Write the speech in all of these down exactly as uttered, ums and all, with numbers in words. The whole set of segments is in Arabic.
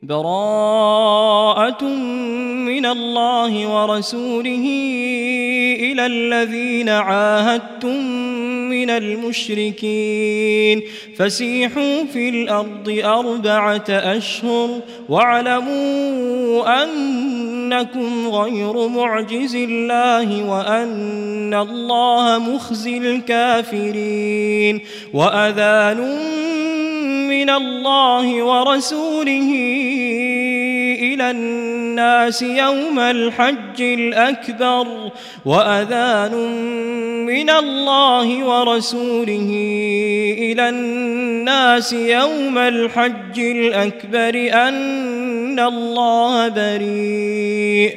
براءة من الله ورسوله إلى الذين عاهدتم من المشركين فسيحوا في الأرض أربعة أشهر واعلموا أنكم غير معجز الله وأن الله مخزي الكافرين وأذان من الله ورسوله إلى الناس يوم الحج الأكبر وأذان من الله ورسوله إلى الناس يوم الحج الأكبر أن الله بريء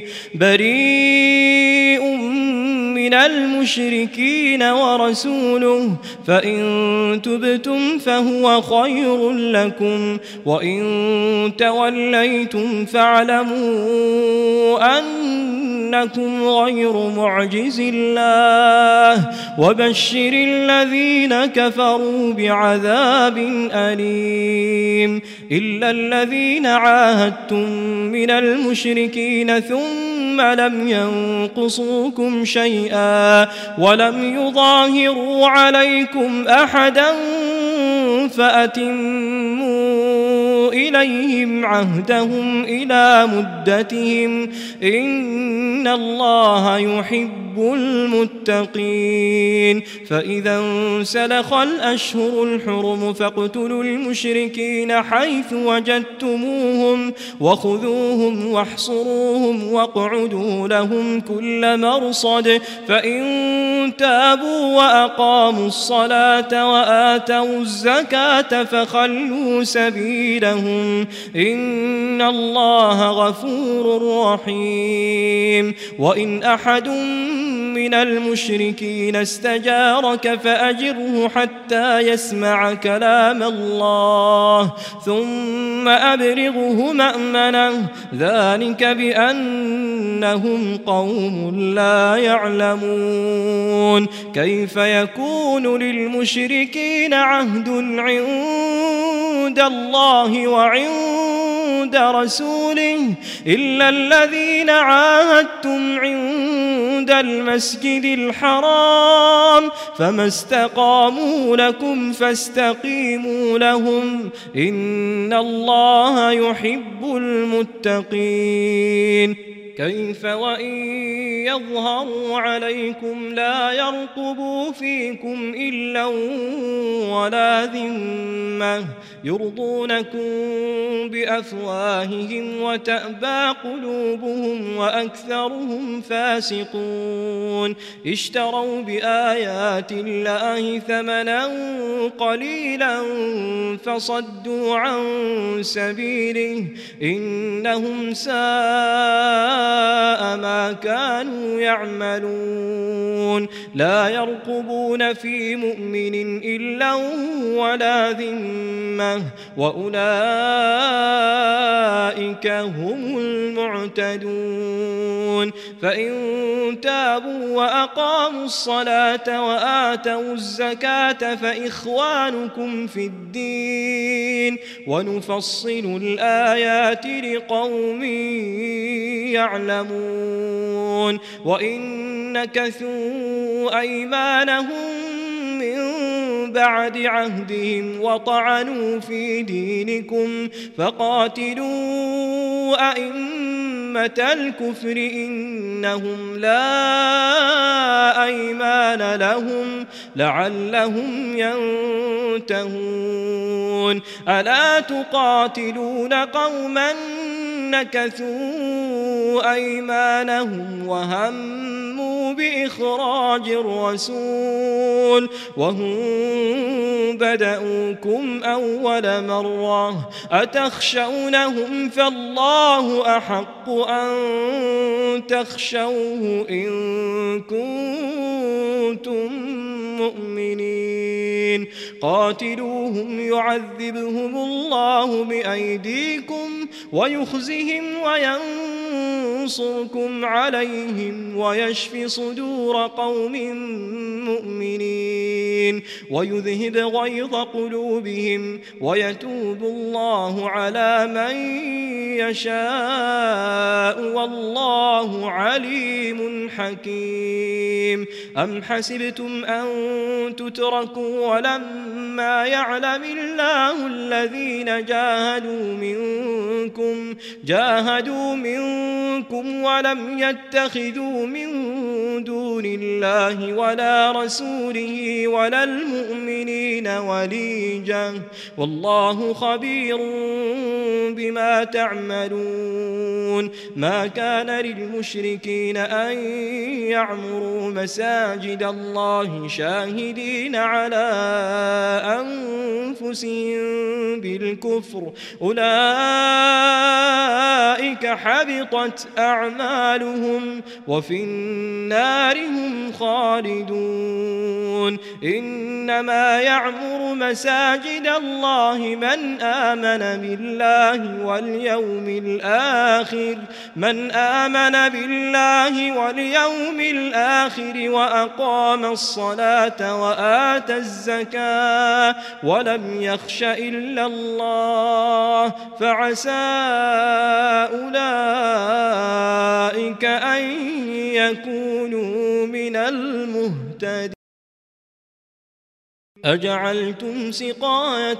بريء من المشركين ورسوله فإن تبتم فهو خير لكم وإن توليتم فاعلموا أنكم غير معجز الله وبشر الذين كفروا بعذاب أليم إلا الذين عاهدتم من المشركين ثم لم ينقصوكم شيئا ولم يظاهروا عليكم أحدا فأتموا إليهم عهدهم إلى مدتهم إن الله يحب المتقين فإذا انسلخ الأشهر الحرم فاقتلوا المشركين حيث وجدتموهم وخذوهم واحصروهم واقعدوا لهم كل مرصد فإن تابوا وأقاموا الصلاة وآتوا الزكاة فخلوا سبيلهم إن الله غفور رحيم وإن أحد من المشركين استجارك فأجره حتى يسمع كلام الله ثم أبلغه مأمنه ذلك بأنهم قوم لا يعلمون كيف يكون للمشركين عهد عند الله وعند رسوله إلا الذين عاهدتم عند المسجد الحرام فما استقاموا لكم فاستقيموا لهم إن الله يحب المتقين كيف وإن يظهروا عليكم لا يرقبوا فيكم إلا ولا ذمة يرضونكم بأفواههم وتأبى قلوبهم وأكثرهم فاسقون اشتروا بآيات الله ثمنا قليلا فصدوا عن سبيله إنهم ساء ما كانوا يعملون لا يرقبون في مؤمن إلا ولا ذمة وأولئك هم المعتدون فإن تابوا وأقاموا الصلاة وآتوا الزكاة فإخوانكم في الدين ونفصل الآيات لقوم يعلمون وإن نكثوا أيمانهم من بعد عهدهم وطعنوا في دينكم فقاتلوا أئمة الكفر إنهم لا أيمان لهم لعلهم ينتهون ألا تقاتلون قوما نكثوا أيمانهم وهموا بإخراج الرسول وهم بدأوكم أول مرة أتخشونهم فالله أحق أن تخشوه إن كنتم مؤمنين قاتلوهم يعذبهم الله بأيديكم ويخزهم وينصركم عليهم ويشف صدور قوم مؤمنين ويذهب غيظ قلوبهم ويتوب الله على من يشاء والله عليم حكيم. أم حسبتم أن تتركوا ولما يعلم الله الذين جاهدوا منكم جاهدوا منكم ولم يتخذوا من دون الله ولا رسوله ولا المؤمنين وليجا والله خبير بما تعملون. ما كان للمشركين أن يعمروا مساجد الله شاهدين على أنفسهم بالكفر أولئك حبطت أعمالهم وفي النار هم خالدون. إنما يعمر مساجد الله من آمن بالله واليوم الآخر من آمن بالله واليوم الآخر وأقام الصلاة وآتى الزكاة ولم يخش إلا الله فعسى أولئك أن يكونوا من المهتدين. أجعلتم سقاية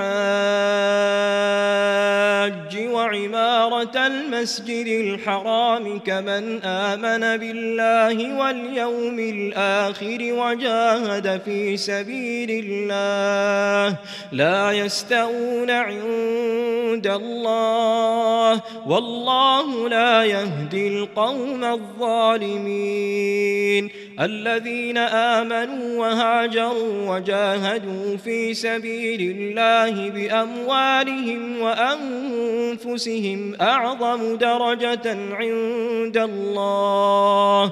الحاج وعمارة المسجد الحرام كمن آمن بالله واليوم الآخر وجاهد في سبيل الله لا يستوون عند الله والله لا يهدي القوم الظالمين. الذين آمنوا وهاجروا وجاهدوا في سبيل الله بأموالهم وأنفسهم أعظم درجة عند الله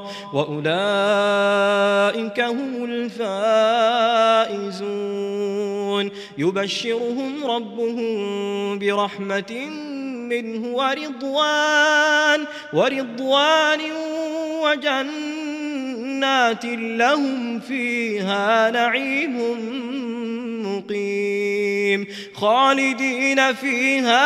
وأولئك هم الفائزون. يبشرهم ربهم برحمة منه ورضوان ورضوان وجنات لهم فيها نعيم مقيم خالدين فيها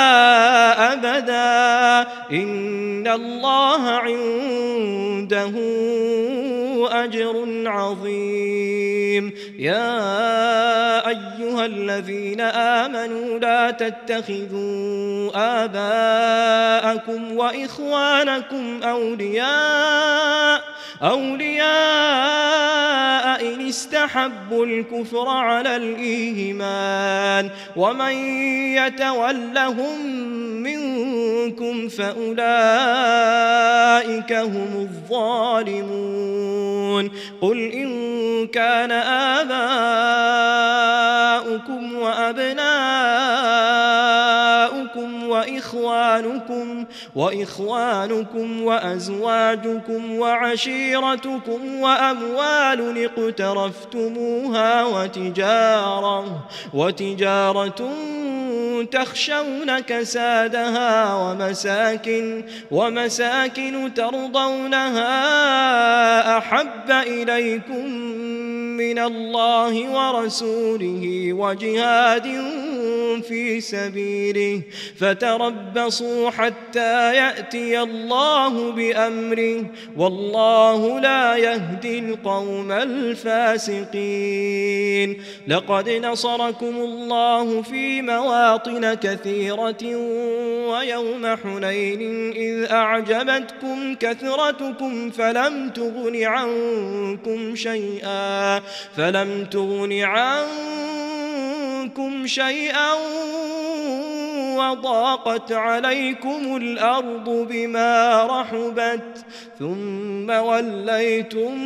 أبدا إن الله عنده أجر عظيم. يا أيها الذين آمنوا لا تتخذوا آباءكم وإخوانكم أولياء أولياء إن استحبوا الكفر على الإيمان ومن يتولهم منكم فأولئك هم الظالمون. قل إن كان آباؤكم وأبناؤكم وإخوانكم وإخوانكم وأزواجكم وعشيرتكم وأموال اقترفتموها وتجارة وتجارة تخشون كسادها ومساكن ومساكن ترضونها أحب إليكم من الله ورسوله وجهاد في سبيله فتربصوا حتى يأتي الله بأمره والله لا يهدي القوم الفاسقين. لقد نصركم الله في مواطن كثيرة ويوم حنين إذ أعجبتكم كثرتكم فلم تغن عنكم شيئا فلم تغن عنكم شيئا وضاقت عليكم الأرض بما رحبت ثم وليتم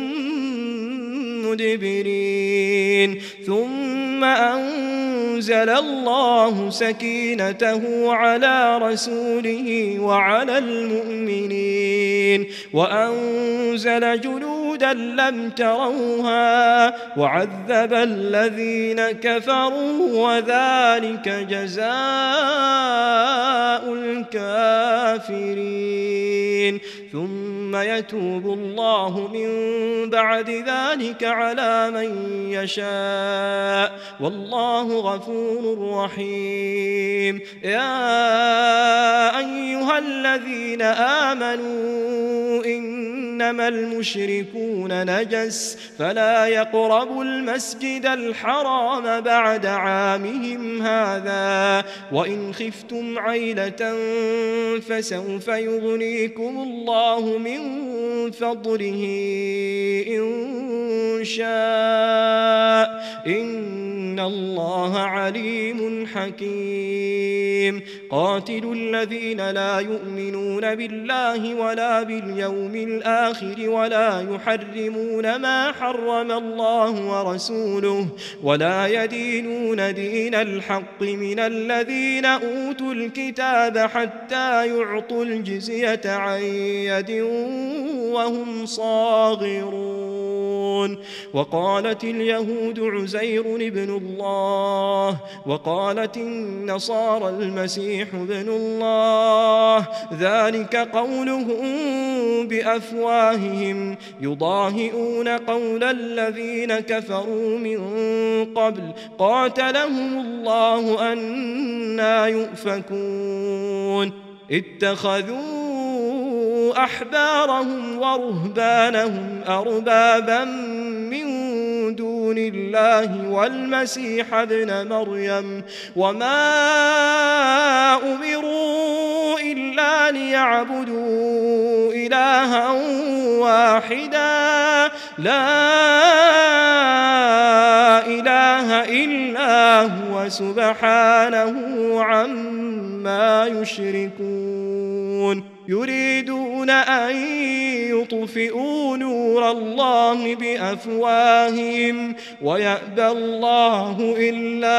مدبرين. ثم أنزل الله سكينته على رسوله وعلى المؤمنين وأنزل جنودا لم تروها وعذب الذين كفروا وذلك جزاء الكافرين. ثم ثم يتوب الله من بعد ذلك على من يشاء والله غفور رحيم. يا أيها الذين آمنوا إنما المشركون نجس فلا يقربوا المسجد الحرام بعد عامهم هذا وإن خفتم عيلة فسوف يغنيكم الله من فضله إن شاء إن الله عليم حكيم. قاتلوا الذين لا يؤمنون بالله ولا باليوم الآخر ولا يحرمون ما حرم الله ورسوله ولا يدينون دين الحق من الذين أوتوا الكتاب حتى يعطوا الجزية عن يد وهم صاغرون. وقالت اليهود عزير ابن الله وقالت النصارى المسيح ابن الله ذلك قولهم بأفواههم يضاهئون قول الذين كفروا من قبل قاتلهم الله أنى يؤفكون. اتخذوا أحبارهم ورهبانهم أربابا من دون الله والمسيح ابن مريم وما أمروا إلا ليعبدوا إلها واحدا لا إله إلا هو سبحانه عما يشركون. يريدون أن يطفئوا نور الله بأفواههم ويأبى الله إلا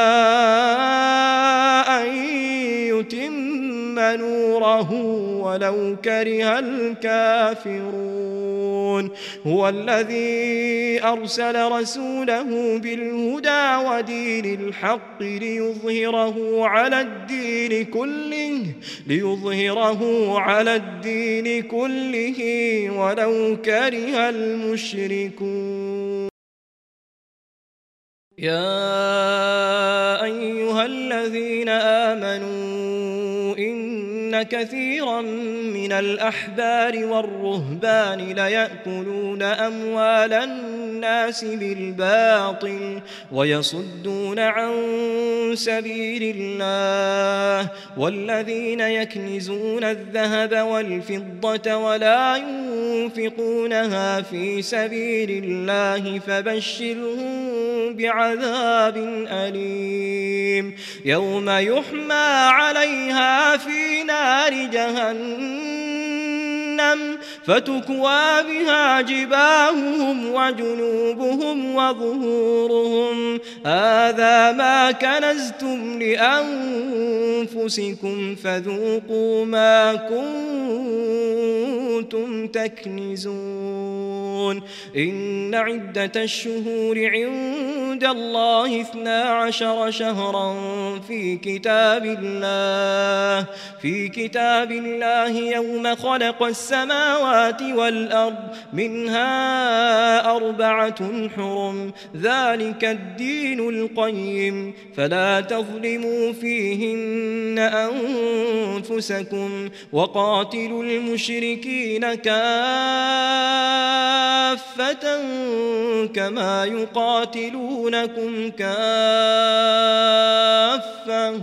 أن يتم نوره ولو كره الكافرون. هو الذي أرسل رسوله بالهدى ودين الحق ليظهره على الدين كله ليظهره على الدين كله ولو كره المشركون. يا أيها الذين آمنوا إن كثيرا من الأحبار والرهبان ليأكلون أموال الناس بالباطل ويصدون عن سبيل الله والذين يكنزون الذهب والفضة ولا ينفقونها في سبيل الله فبشرهم بعذاب أليم يوم يحمى عليها في نار جهنم فتكوى بها جباههم وجنوبهم وظهورهم هذا ما كنزتم لأنفسكم فذوقوا ما كنتم تكنزون. إن عدة الشهور عند الله اثنا عشر شهرا في كتاب الله في كتاب الله يوم خلق السماوات والأرض منها أربعة حرم ذلك الدين القيم فلا تظلموا فيهن أنفسكم وقاتلوا المشركين كافة كما يقاتلونكم كافة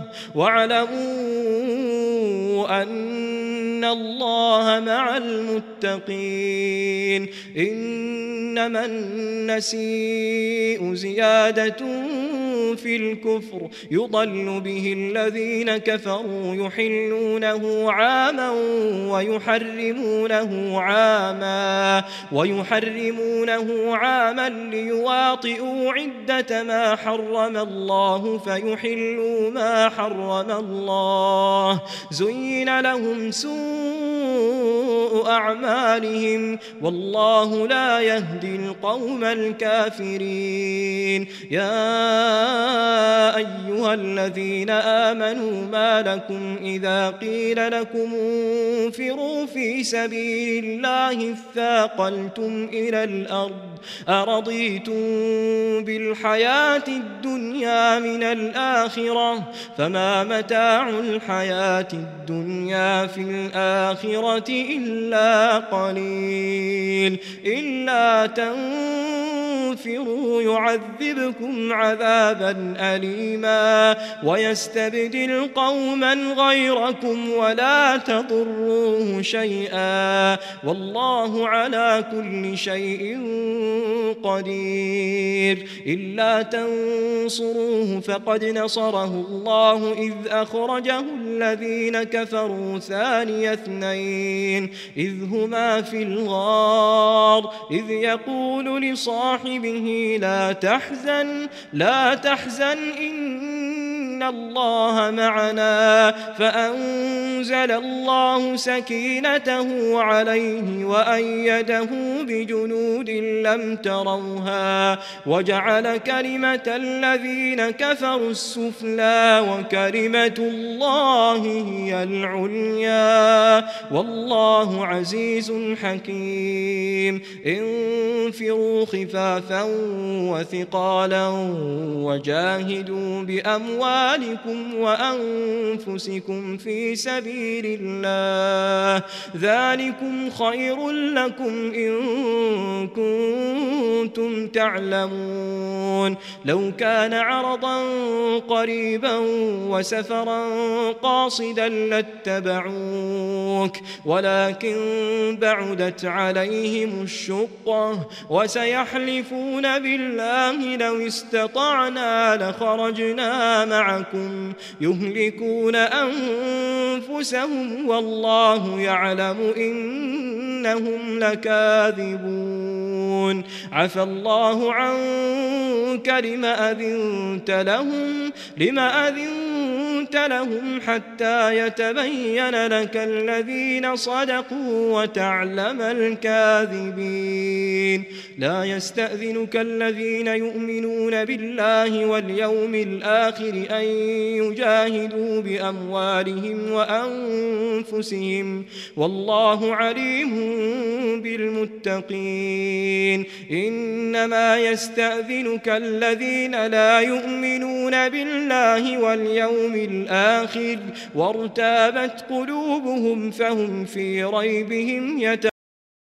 واعلموا أن الله مع المتقين. إنما النسيء زيادة في الكفر يضل به الذين كفروا يحلونه عاما ويحرمونه عاما ويحرمونه عاما ليواطئوا عدة ما حرم الله فيحلوا ما حرم الله زين لهم سوء أعمالهم والله لا يهدي القوم الكافرين. يا أيها الذين آمنوا ما لكم إذا قيل لكم انفروا في سبيل الله اثاقلتم إلى الأرض أرضيتم بالحياة الدنيا من الآخرة فما متاع الحياة الدنيا في الآخرة إلا قليل إلا تنفروا يعذبكم عذابا أليما ويستبدل قوما غيركم ولا تضروه شيئا والله على كل شيء قدير إلا تنصروه فقد نصره الله إذ أخرجه الذين كفروا ثاني اثنين إذ هما في الغار إذ يقول لصاحبه لا تحزن لا تحزن إن الله معنا فأنزل الله سكينته عليه وأيده بجنود لم تروها وجعل كلمة الذين كفروا السفلى وكلمة الله هي العليا والله عزيز حكيم انفروا خفافا وثقالا وجاهدوا بأموالكم وأنفسكم في سبيل الله ذلكم خير لكم إن كنتم تعلمون لو كان عرضا قريبا وسفرا قاصدا لاتبعوك ولكن بعدت عليهم الشقة وسيحلفون بالله لو استطعنا لخرجنا معكم يهلكون أنفسهم والله يعلم إنهم لكاذبون عفى الله عنك لم أذنت لهم لم أذنت لهم حتى يتبين لك الذين صدقوا وتعلم الكاذبين لا يستأذنك الذين يؤمنون بالله واليوم الآخر أن يجاهدوا بأموالهم وأنفسهم والله عليم بالمتقين إنما يستأذنك الذين لا يؤمنون بالله واليوم الآخر وارتابت قلوبهم فهم في ريبهم يتبعون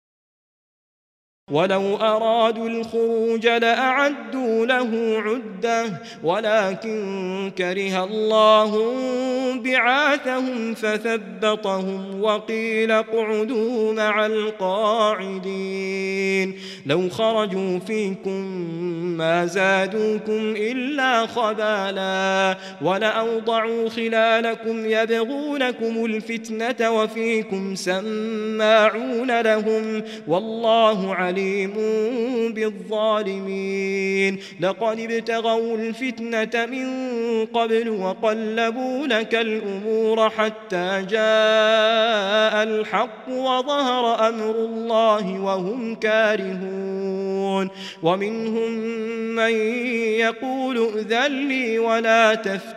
ولو أرادوا الخروج لأعدوا له عدة ولكن كره الله بعاثهم فثبطهم وقيل اقعدوا مع القاعدين لو خرجوا فيكم ما زادوكم إلا خبالا ولأوضعوا خلالكم يبغونكم الفتنة وفيكم سماعون لهم والله عليم بالظالمين لقد ابتغوا الفتنة من قبل وقلبوا لك الأمور حتى جاء الحق وظهر أمر الله وهم كارهون ومنهم من يقول ائذن لي ولا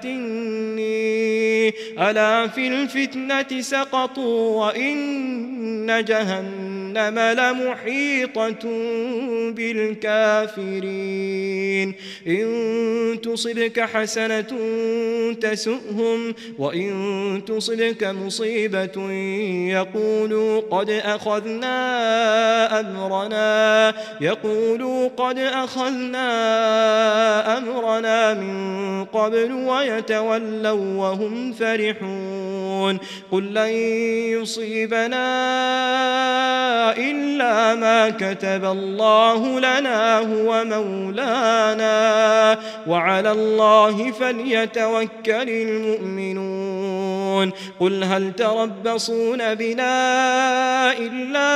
تفتني ألا في الفتنة سقطوا وإن جهنم لمحيطة بالكافرين إن تصبك حسنة تسؤهم وإن تصبك مصيبة يقولوا قد أخذنا أمرنا يقولوا قد أخذنا أمرنا من قبل ويتولوا وهم فرحون قل لن يصيبنا إلا ما كتب الله لنا هو مولانا وعلى الله فليتوكل المؤمنون قل هل تربصون بنا إلا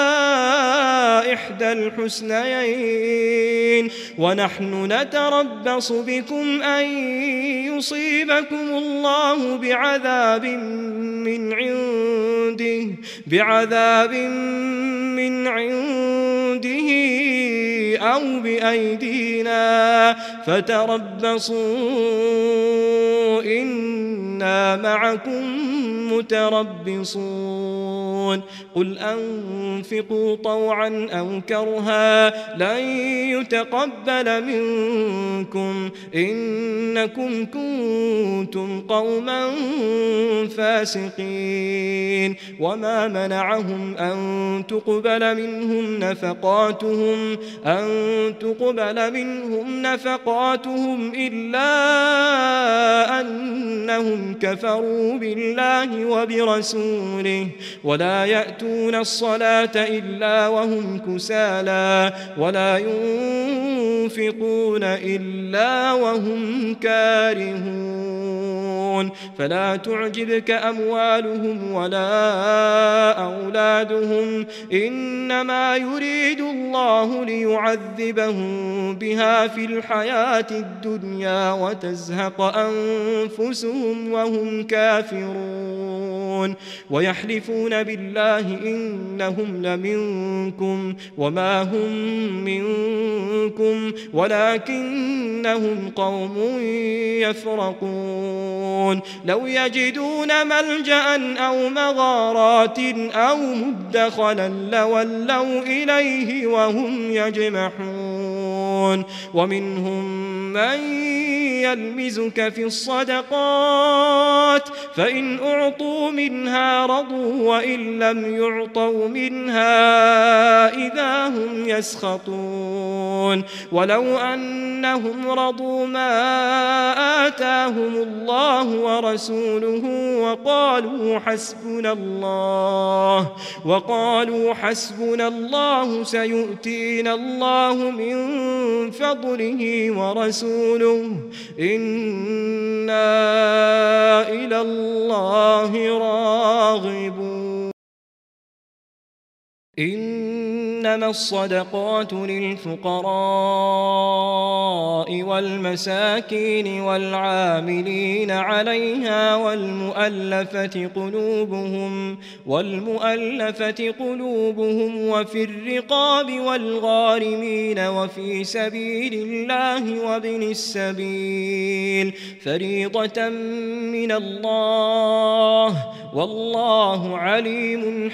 إحدى الحسنيين ونحن نتربص بكم أن يصيبكم الله بعذاب من عنده بعذاب من عنده أو بأيدينا فتربصوا إنا معكم متربصون قل أنفقوا طوعا أو كرها لن يتقبل منكم إنكم كنتم قوما فاسقين وما منعهم أن تقبل منهم نفقاتهم أن تقبل منهم نفقاتهم إلا أنهم كفروا بالله وبرسوله ولا يأتون الصلاة إلا وهم كسالى ولا ينفقون إلا وهم كارهون فلا تعجبك أموالهم ولا أولادهم إنما يريد الله ليعذبهم بها في الحياة الدنيا وتزهق أنفسهم وهم كافرون ويحلفون بالله إنهم لمنكم وما هم منكم ولكنهم قوم يفرقون لو يجدون ملجأ أو مغارات أو مدخلا لولوا إليه وهم يجمحون ومنهم من يلمزك في الصدقات فإن أعطوا منها رضوا وإن لم يعطوا منها إذا هم يسخطون ولو أنهم رضوا ما آتاهم الله ورسوله وقالوا حسبنا الله وقالوا حسبنا الله سيؤتينا الله من فضله ورسوله إنا إلى الله راغبون إنما الصدقات للفقراء والمساكين والعاملين عليها والمؤلفة قلوبهم والمؤلفة قلوبهم وفي الرقاب والغارمين وفي سبيل الله وابن السبيل فريضة من الله والله عليم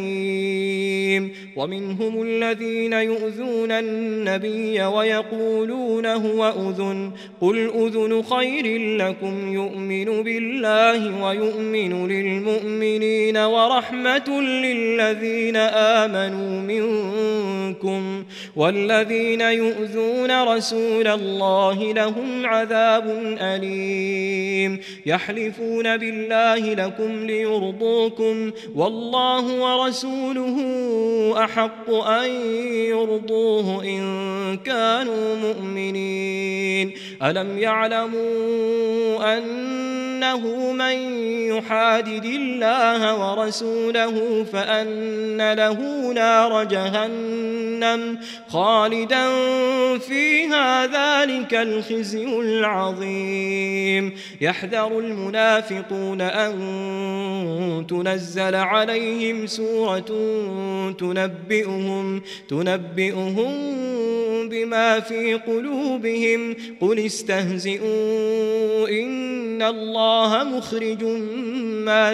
حكيم ومنهم الذين يؤذون النبي ويقولون هو أذن قل أذن خير لكم يؤمن بالله ويؤمن للمؤمنين ورحمة للذين آمنوا منكم والذين يؤذون رسول الله لهم عذاب أليم يحلفون بالله لكم ليرضوكم والله ورسوله أحق أن يرضوه إن كانوا مؤمنين ألم يعلموا أنه من يحادد الله ورسوله فأن له نار جهنم خالدا فيها ذلك الخزي العظيم يحذر المنافقون أن تنزل عليهم سورة تنبئهم تنبئهم بما في قلوبهم قل استهزئوا إن الله مخرج ما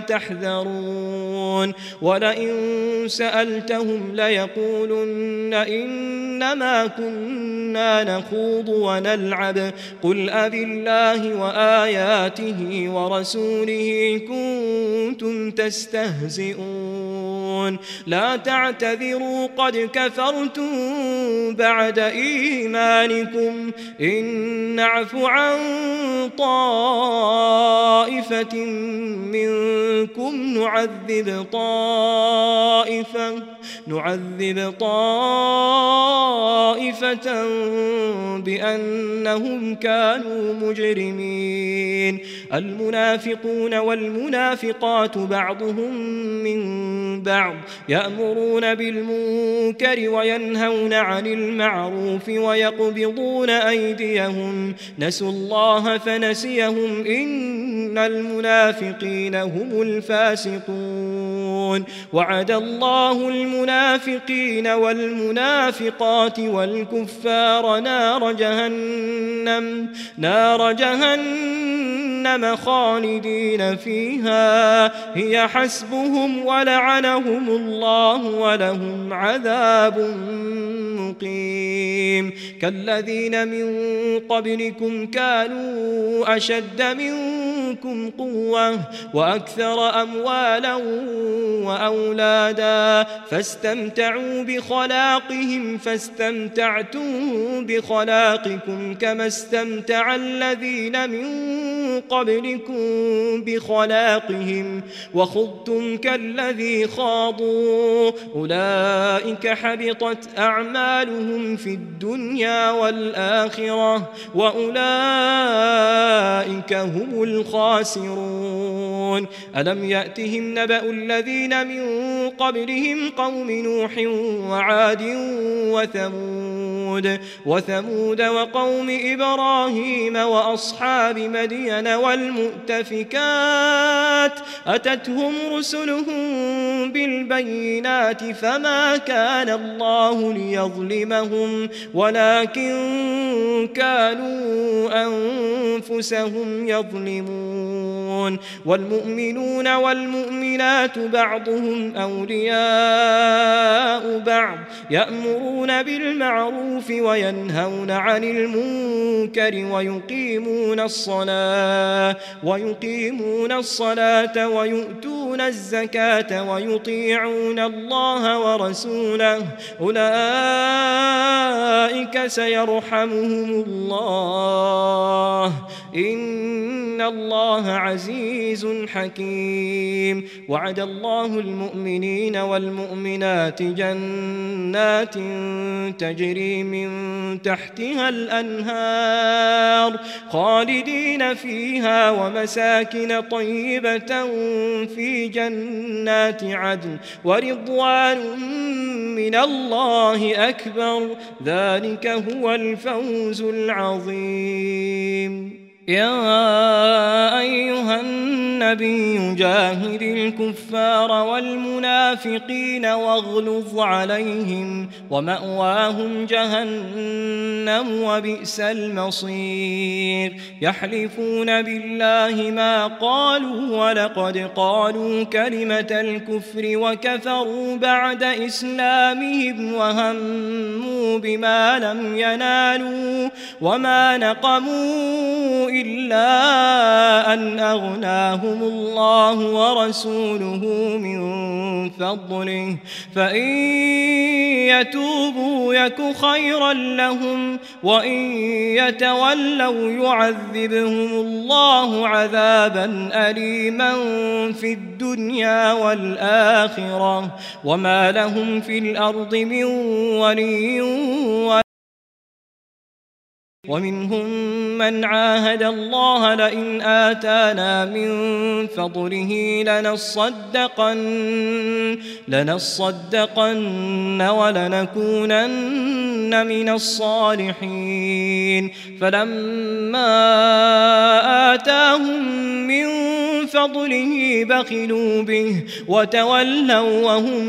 تحذرون ولئن سألتهم ليقولن إنما كنا نخوض ونلعب قل أبالله وآياته ورسوله كنتم تستهزئون لا تعتذروا قد كفرتم بعد إيمانكم إن نعف عن طائفة منكم نعذب طائفة نعذب طائفة بأنهم كانوا مجرمين المنافقون والمنافقات بعضهم من بعض يأمرون بالمنكر وينهون عن المعروف ويقبضون أيديهم نسوا الله فنسيهم إن المنافقين هم الفاسقون وعد الله المنافقين والمنافقات والكفار نار جهنم نار جهنم خالدين فيها هي حسبهم ولعنهم الله ولهم عذاب مقيم كالذين من قبلكم كانوا أشد منكم قوة وأكثر أموالا وأولادا فاستمتعوا بخلاقهم فاستمتعتم بخلاقكم كما استمتع الذين من قبلكم بخلاقهم وخضتم كالذي خاضوا أولئك حبطت أعمالهم في الدنيا والآخرة وأولئك هم الخاسرون ألم يأتهم نبأ الذين من قبلهم قوم نوح وعاد وثمود وثمود وقوم إبراهيم وأصحاب مدين والمؤتفكات أتتهم رسلهم بالبينات فما كان الله ليظلمهم ولكن كانوا أنفسهم يظلمون والمؤمنون والمؤمنات بعضهم أولياء بعض يأمرون بالمعروف وينهون عن المنكر ويقيمون الصلاة ويقيمون الصلاة ويؤتون الزكاة ويطيعون الله ورسوله أولئك سيرحمهم الله إن الله عزيز حكيم وعد الله المؤمنين والمؤمنات جنات تجري من تحتها الأنهار خالدين فيها ومساكن طيبة في جنات عدن ورضوان من الله أكبر ذلك هو الفوز العظيم يا أيها النبي جاهد الكفار والمنافقين واغلظ عليهم ومأواهم جهنم وبئس المصير يحلفون بالله ما قالوا ولقد قالوا كلمة الكفر وكفروا بعد إسلامهم وهموا بما لم ينالوا وما نقموا إلا أن أغناهم الله ورسوله من فضله فإن يتوبوا يك خيرا لهم وإن يتولوا يعذبهم الله عذابا أليما في الدنيا والآخرة وما لهم في الأرض من ولي ولا ومنهم من عاهد الله لئن آتانا من فضله لنصدقن لنصدقن ولنكونن من الصالحين فلما آتاهم من فضله بخلوا به وتولوا وهم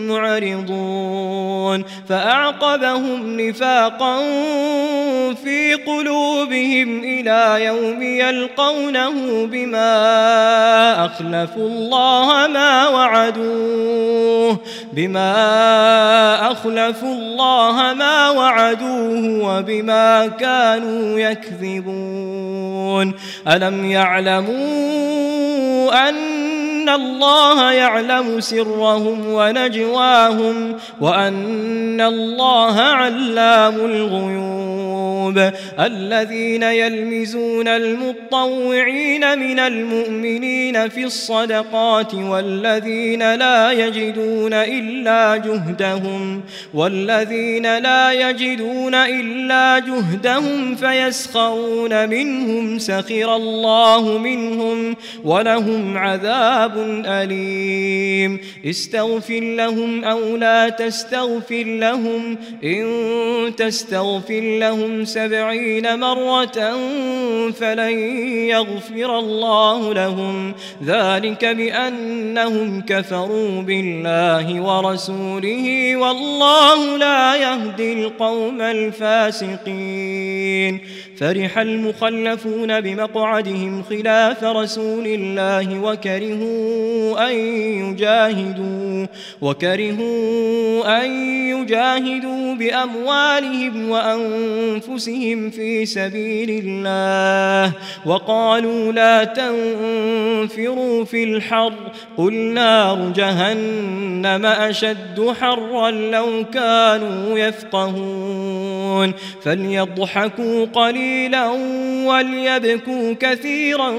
معرضون فأعقبهم نفاقا في قلوبهم إلى يوم يلقونه بما أخلفوا الله ما وعدوه بما أخلفوا الله ما وعدوه وبما كانوا يكذبون ألم يعلموا أن الله يعلم سرهم ونجواهم وأن الله علام الغيوب الذين يلمزون المطوعين من المؤمنين في الصدقات والذين لا يجدون إلا جهدهم والذين لا يجدون إلا جهدهم فيسخرون منهم سخر الله منهم ولهم عذاب عذاب أليم استغفر لهم أو لا تستغفر لهم إن تستغفر لهم سبعين مرة فلن يغفر الله لهم ذلك بأنهم كفروا بالله ورسوله والله لا يهدي القوم الفاسقين فرح المخلفون بمقعدهم خلاف رسول الله وكرهوا أن يجاهدوا وكرهوا أن يجاهدوا بأموالهم وأنفسهم في سبيل الله وقالوا لا تنفروا في الحر قل نار جهنم أشد حرا لو كانوا يفقهون فليضحكوا قليلا وليبكوا كثيرا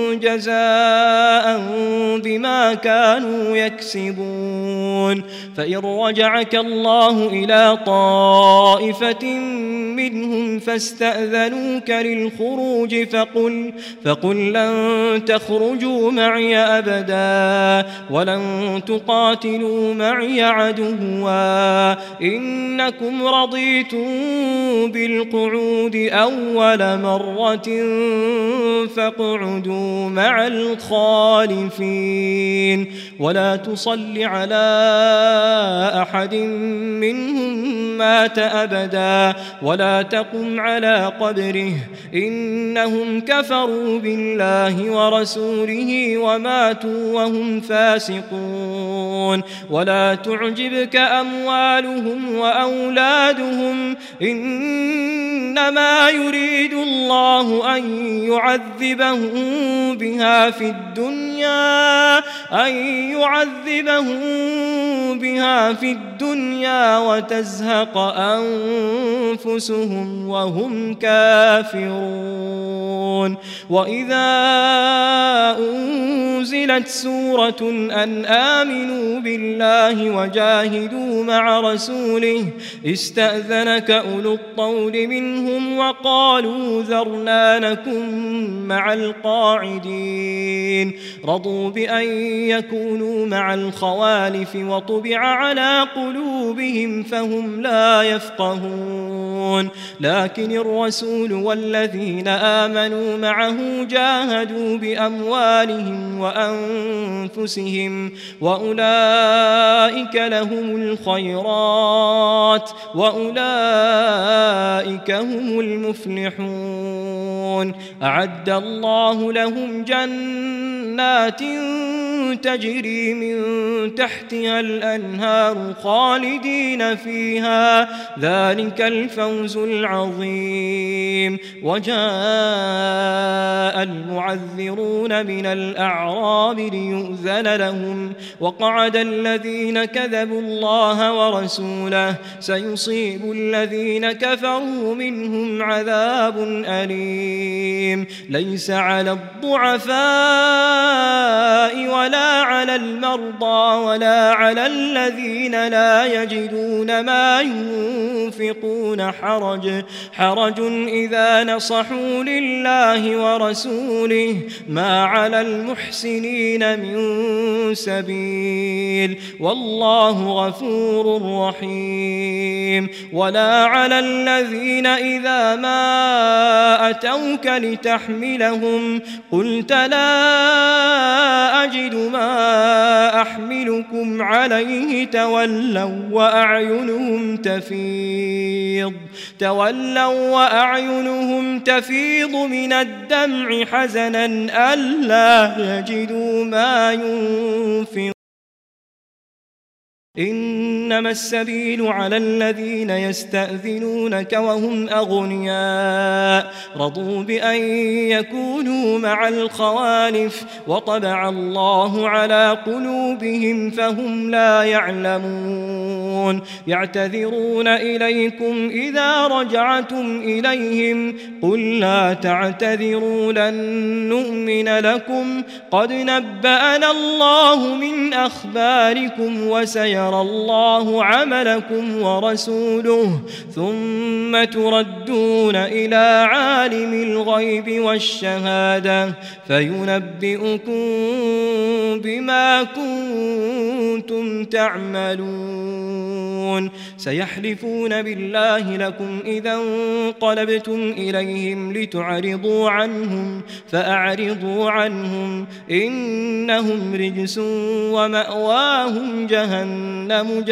جزاء بما كانوا يكسبون فإن رجعك الله إلى طائفة منهم فاستأذنوك للخروج فقل, فقل لن تخرجوا معي أبدا ولن تقاتلوا معي عدوا إنكم رضيتم بالقعود أول مرة فاقعدوا مع الخالفين ولا تصل على أحد منهم مات أبدا ولا تقم على قبره إنهم كفروا بالله ورسوله وماتوا وهم فاسقون ولا تعجبك أموالهم وأولادهم إنما يريد الله أن يعذبهم بها في الدنيا أن يعذبهم بها في الدنيا وتزهق أنفسهم وهم كافرون وإذا أنزلت سورة أن آمنوا بالله وجاهدوا مع رسوله استأذنك أولو الطول منهم وقالوا ذرنا نكن مع القاعدين رضوا بأن يكونوا مع الخوالف وطبع على قلوبهم فهم لا يفقهون لكن الرسول والذين آمنوا معه جاهدوا بأموالهم وأنفسهم وأولئك لهم الخيرات وأولئك هم المفلحون أعد الله لهم جنات تجري من تحتها الأنهار خالدين فيها ذلك الفوز العظيم وجاء المعذرون من الأعراب ليؤذن لهم وقعد الذين كذبوا الله ورسوله سيصيب الذين كفروا منهم عذاب أليم ليس على الضعفاء ولا على المرضى ولا على الذين لا يجدون ما ينفقون حرج حرج إذا نصحوا لله ورسوله ما على المحسنين من سبيل والله غفور رحيم ولا على الذين إذا ما أتوك لتحملهم قلت لا أجد ما أحملكم عليه تولوا وأعينهم تفيض تولوا وأعينهم تفيض من الدمع حزنا ألا يجدوا ما ينفقون إنما السبيل على الذين يستأذنونك وهم أغنياء رضوا بأن يكونوا مع الخوالف وطبع الله على قلوبهم فهم لا يعلمون يعتذرون إليكم إذا رجعتم إليهم قل لا تعتذروا لن نؤمن لكم قد نبأنا الله من أخباركم وسيعلمون فسيرى الله عملكم ورسوله ثم تردون إلى عالم الغيب والشهادة فينبئكم بما كنتم تعملون سيحلفون بالله لكم إذا انقلبتم إليهم لتعرضوا عنهم فأعرضوا عنهم إنهم رجس ومأواهم جهنم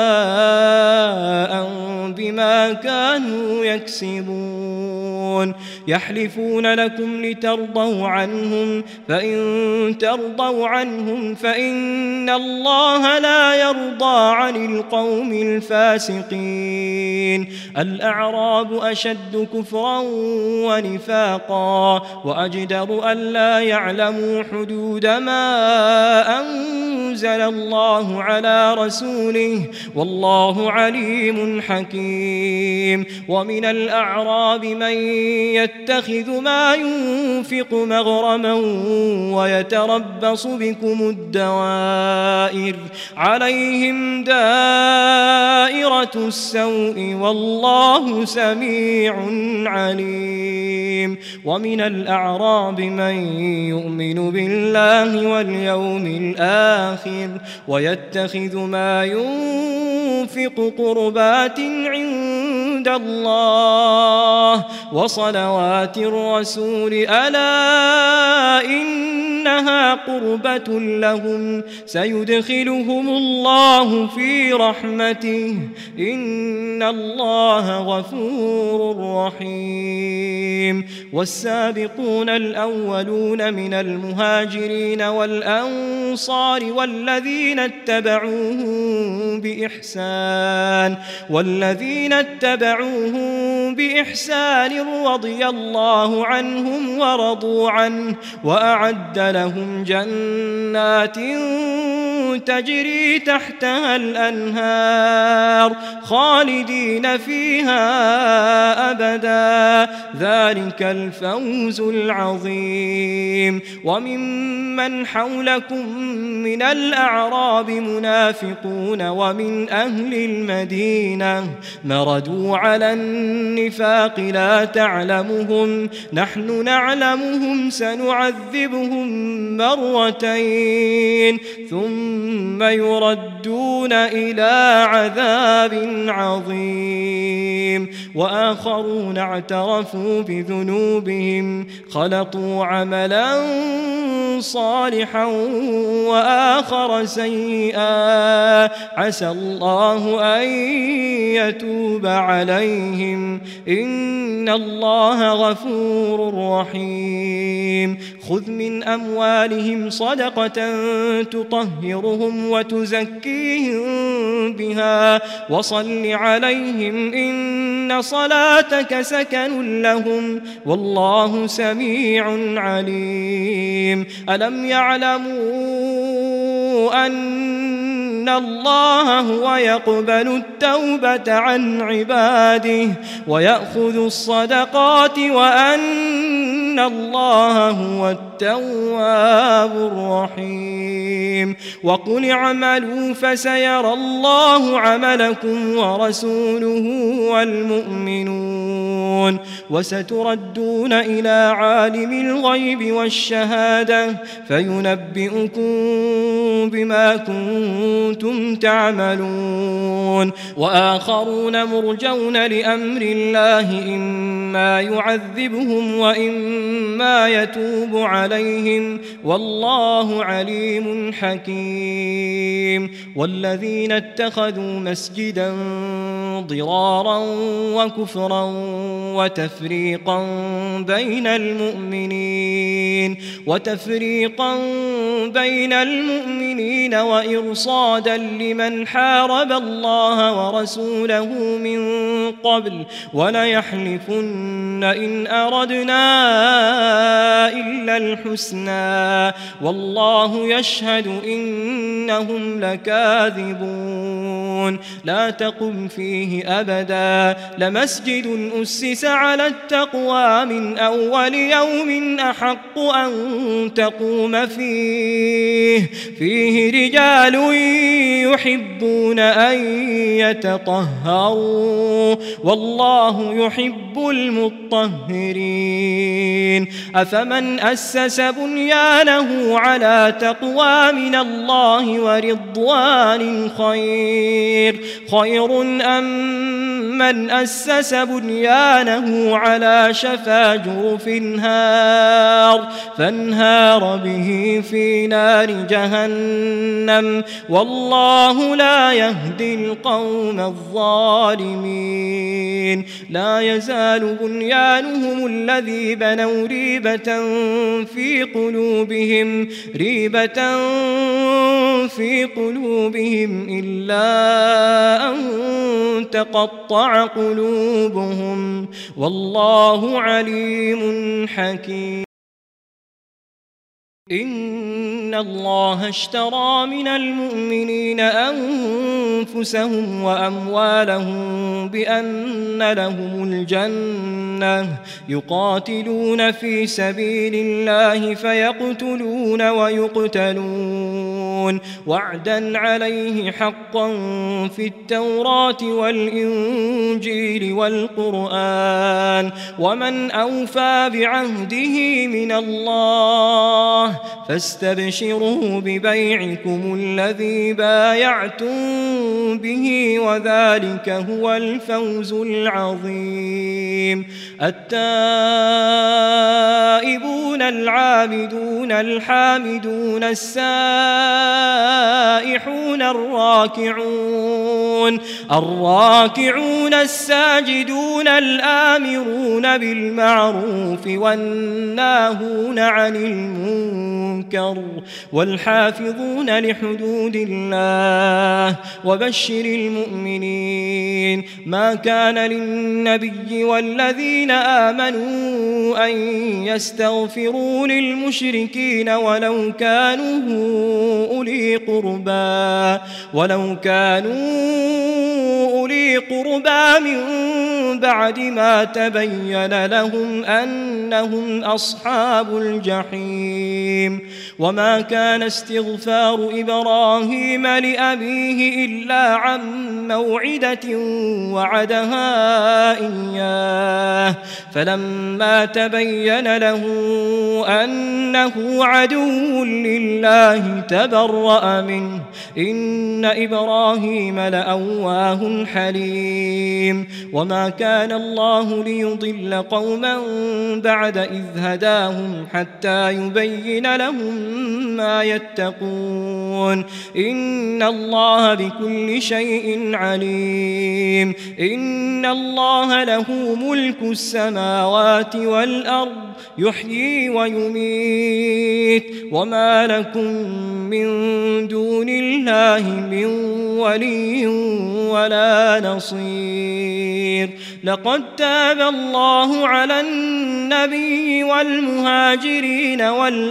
جزاء بما كانوا يكسبون يحلفون لكم لترضوا عنهم فإن ترضوا عنهم فإن الله لا يرضى عن القوم الفاسقين الأعراب أشد كفرا ونفاقا وأجدر ألا يعلموا حدود ما أنزل الله على رسوله والله عليم حكيم ومن الأعراب من يتخذ ما ينفق مغرما ويتربص بكم الدوائر عليهم دائرة السوء والله سميع عليم ومن الأعراب من يؤمن بالله واليوم الآخر ويتخذ ما ينفق قربات عند الله وصلوات الرسول ألا إنها قربة لهم سيدخلهم الله في رحمته إن الله غفور رحيم والسابقون الأولون من المهاجرين والأنصار والذين اتبعوهم بإحسان والذين اتبعوهم بإحسان رضي الله عنهم ورضوا عنه وأعد لهم جنات تجري تحتها الأنهار خالدين فيها أبدا ذلك الفوز العظيم وممن حولكم من الأعراب منافقون ومن أهل المدينة مردوا على النفاق لا تعلمهم نحن نعلمهم سنعذبهم مرتين ثم يردون إلى عذاب عظيم وآخرون اعترفوا بذنوبهم خلطوا عملا صالحا وآخر سيئا عسى الله أن يتوب عليهم إن الله غفور رحيم خذ من أموالهم صدقة تطهرهم وتزكيهم بها وصل عليهم إن صلاتك سكن لهم والله سميع عليم ألم يعلموا أن الله هو يقبل التوبة عن عباده ويأخذ الصدقات وأن الله هو التواب الرحيم وقل اعملوا فسيرى الله عملكم ورسوله والمؤمنون وستردون إلى عالم الغيب والشهادة فينبئكم بما كنتم تعملون وآخرون مرجون لأمر الله إما يعذبهم وإما يتوب عليهم والله عليم حكيم والذين اتخذوا مسجدا ضرارا وكفرا وتفريقا بين المؤمنين وتفريقا بين المؤمنين وإرصادا لمن حارب الله ورسوله من قبل وليحلفن إن أردنا إلا الحسنى والله يشهد إنهم لكاذبون لا تقم فيه أبدا لمسجد أسس على التقوى من أول يوم أحق أن تقوم فيه فيه رجال يحبون أن يتطهروا والله يحب المطهرين أفمن أسس بنيانه على تقوى من الله ورضوان خير خير أم من أسس بنيانه على شفا جرف هار فانهار به في نار جهنم والله لا يهدي القوم الظالمين لا يزال بنيانهم الذي بنوا ريبة في قلوبهم ريبة في قلوبهم إلا أن تقطع قلوبهم والله عليم حكيم إن الله اشترى من المؤمنين أنفسهم وأموالهم بأن لهم الجنة يقاتلون في سبيل الله فيقتلون ويقتلون وعدا عليه حقا في التوراة والإنجيل والقرآن ومن أوفى بعهده من الله فاستبشروا ببيعكم الذي بايعتم به وذلك هو الفوز العظيم التائبون العابدون الحامدون السائحون الراكعون الراكعون الساجدون الآمرون بالمعروف والناهون عن المنكر والحافظون لحدود الله وبشر المؤمنين ما كان للنبي والذين آمنوا أن يستغفروا للمشركين ولو كانوا أولي قربى ولو كانوا أولي قربى من بعد ما تبين لهم أنهم أصحاب الجحيم وما كان استغفار إبراهيم لأبيه إلا عن موعدة وعدها إياه فلما تبين له أنه عدو لله تبرأ منه إن إبراهيم لأواه حليم وما كان الله ليضل قوما بعد إذ هداهم حتى يبين لهم ما يتقون إن الله بكل شيء عليم إن الله له ملك السماوات والأرض يحيي ويميت وما لكم من دون الله من ولي ولا نصير لقد تاب الله على النبي والمهاجرين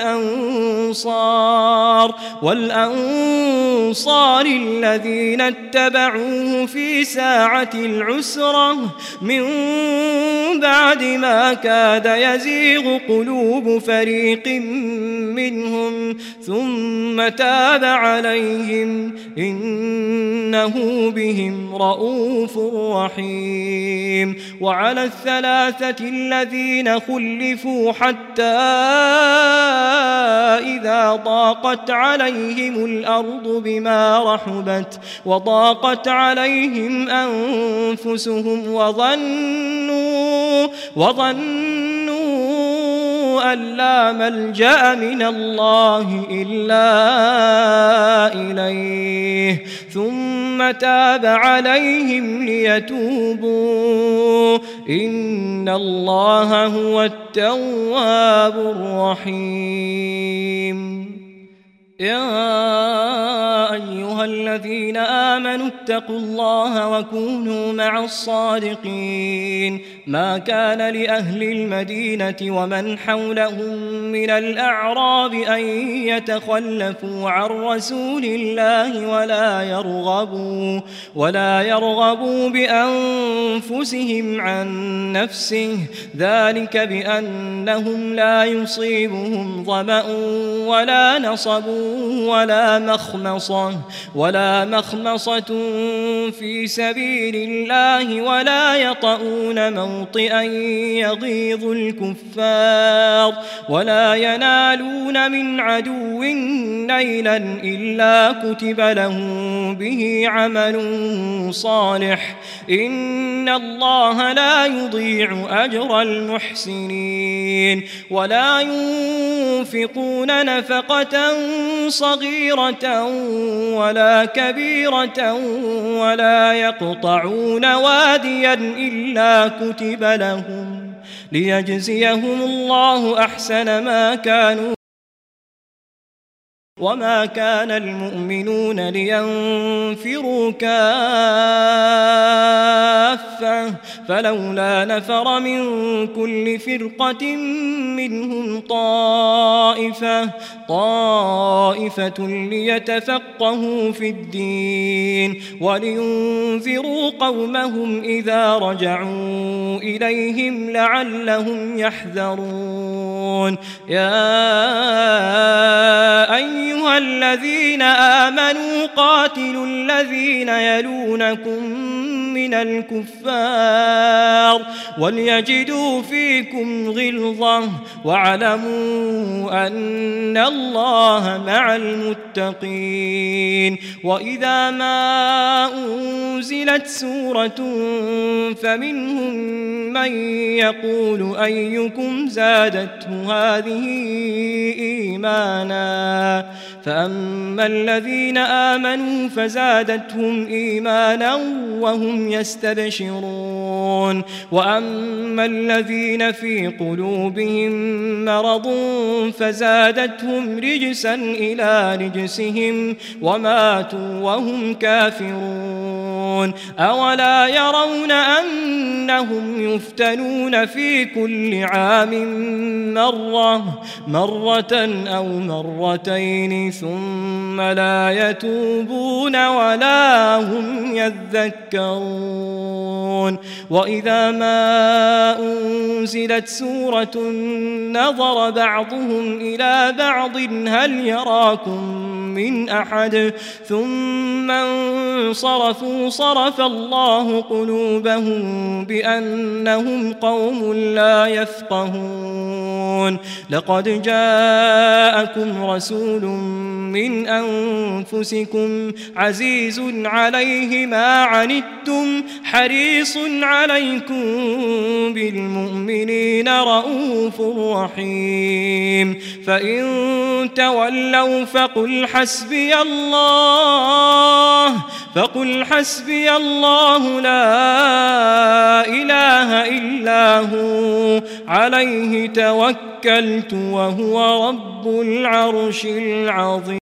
والأنصار والأنصار الذين اتبعوه في ساعة العسرة من بعد ما كاد يزيغ قلوب فريق منهم ثم تاب عليهم إنه بهم رؤوف رحيم وعلى الثلاثة الذين خلفوا حتى إذا ضاقت عليهم الأرض بما رحبت وضاقت عليهم أنفسهم وظنوا وظنوا أن لا ملجأ من الله إلا إليه ثم تاب عليهم ليتوبوا إن الله هو التواب الرحيم. التواب الرحيم. يا أيها الذين آمنوا اتقوا الله وكونوا مع الصادقين ما كان لأهل المدينة ومن حولهم من الأعراب أن يتخلفوا عن رسول الله ولا يرغبوا ولا يرغبوا بأنفسهم عن نفسه ذلك بأنهم لا يصيبهم ظمأ ولا نصب ولا مخمصة ولا مخمصة في سبيل الله ولا يطؤون موطئا يغيظ الكفار ولا ينالون من عدو نيلا إلا كتب لهم به عمل صالح إن الله لا يضيع أجر المحسنين ولا ينفقون نفقة صغيرة ولا كبيرة ولا يقطعون واديا إلا كتب لهم ليجزيهم الله أحسن ما كانوا وما كان المؤمنون لينفروا كافة فلولا نفر من كل فرقة منهم طائفة طائفة ليتفقهوا في الدين ولينذروا قومهم إذا رجعوا إليهم لعلهم يحذرون يا أيها أيها الذين آمنوا قاتلوا الذين يلونكم من الكفار وليجدوا فيكم غلظة واعلموا أن الله مع المتقين وإذا ما أنزلت سورة فمنهم من يقول أيكم زادته هذه إيمانا فأما الذين آمنوا فزادتهم إيمانا وهم يستبشرون وأما الذين في قلوبهم مرض فزادتهم رجسا إلى رجسهم وماتوا وهم كافرون أولا يرون أنهم يفتنون في كل عام مرة مرة أو مرتين ثم لا يتوبون ولا هم يذكرون وإذا ما أنزلت سورة نظر بعضهم إلى بعض هل يراكم من أحد ثم انصرفوا صرف الله قلوبهم بأنهم قوم لا يفقهون لقد جاءكم رسول من أنفسكم عزيز عليه ما عنتم حريص عليكم بالمؤمنين رؤوف رحيم فإن تولوا فقل حسبي الله فقل حسبي الله لا إله إلا هو عليه توكلت وهو رب العرش العظيم.